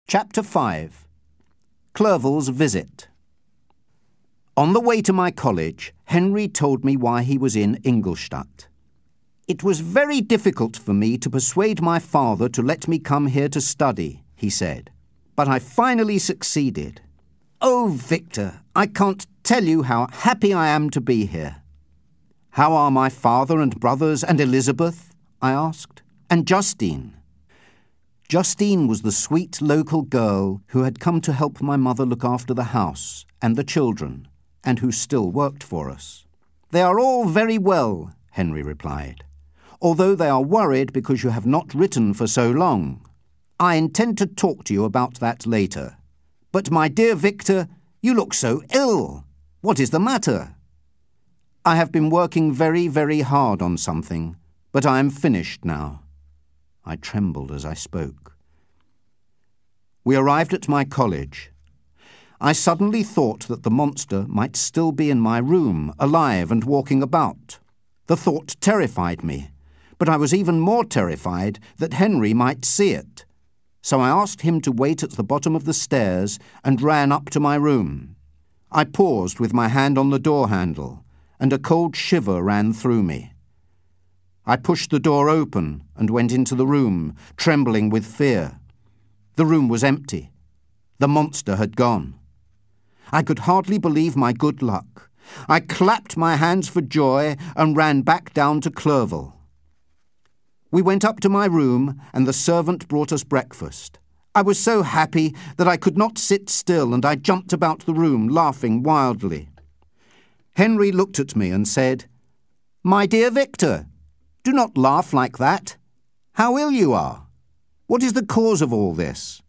Chapter 5. Clerval's Visit. On the way to my college, Henry told me why he was in Ingolstadt. "It was very difficult for me to persuade my father to let me come here to study," he said, "but I finally succeeded. Oh, Victor, I can't tell you how happy I am to be here." "How are my father and brothers and Elizabeth?" I asked. "And Justine?" Justine was the sweet local girl who had come to help my mother look after the house and the children, and who still worked for us. "They are all very well," Henry replied, "although they are worried because you have not written for so long. I intend to talk to you about that later. But, my dear Victor, you look so ill. What is the matter?" "I have been working very, very hard on something, but I am finished now." I trembled as I spoke. We arrived at my college. I suddenly thought that the monster might still be in my room, alive and walking about. The thought terrified me, but I was even more terrified that Henry might see it. So I asked him to wait at the bottom of the stairs and ran up to my room. I paused with my hand on the door handle, and a cold shiver ran through me. I pushed the door open and went into the room, trembling with fear. The room was empty. The monster had gone. I could hardly believe my good luck. I clapped my hands for joy and ran back down to Clerval. We went up to my room and the servant brought us breakfast. I was so happy that I could not sit still, and I jumped about the room, laughing wildly. Henry looked at me and said, "My dear Victor, do not laugh like that. How ill you are. What is the cause of all this?"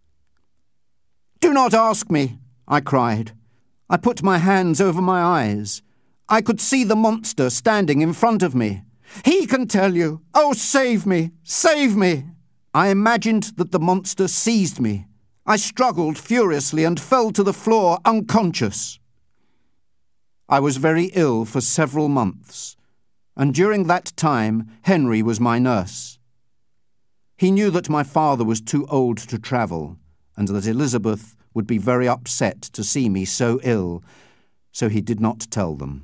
"Do not ask me," I cried. I put my hands over my eyes. I could see the monster standing in front of me. "He can tell you. Oh, save me! Save me!" I imagined that the monster seized me. I struggled furiously and fell to the floor unconscious. I was very ill for several months, and during that time Henry was my nurse. He knew that my father was too old to travel, and that Elizabeth would be very upset to see me so ill, so he did not tell them.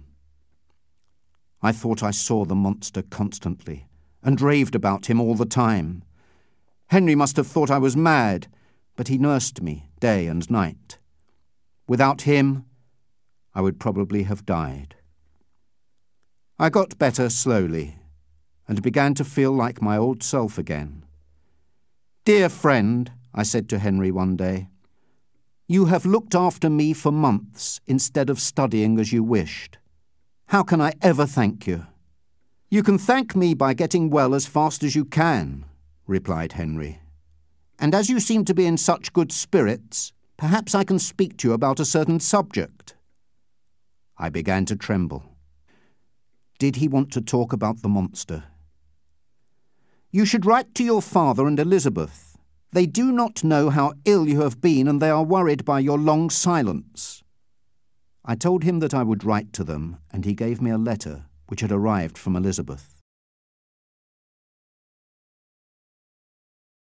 I thought I saw the monster constantly, and raved about him all the time. Henry must have thought I was mad, but he nursed me day and night. Without him, I would probably have died. I got better slowly, and began to feel like my old self again. "Dear friend," I said to Henry one day, "you have looked after me for months instead of studying as you wished. How can I ever thank you?" "You can thank me by getting well as fast as you can," replied Henry. "And as you seem to be in such good spirits, perhaps I can speak to you about a certain subject." I began to tremble. Did he want to talk about the monster? "You should write to your father and Elizabeth. They do not know how ill you have been, and they are worried by your long silence." I told him that I would write to them, and he gave me a letter which had arrived from Elizabeth.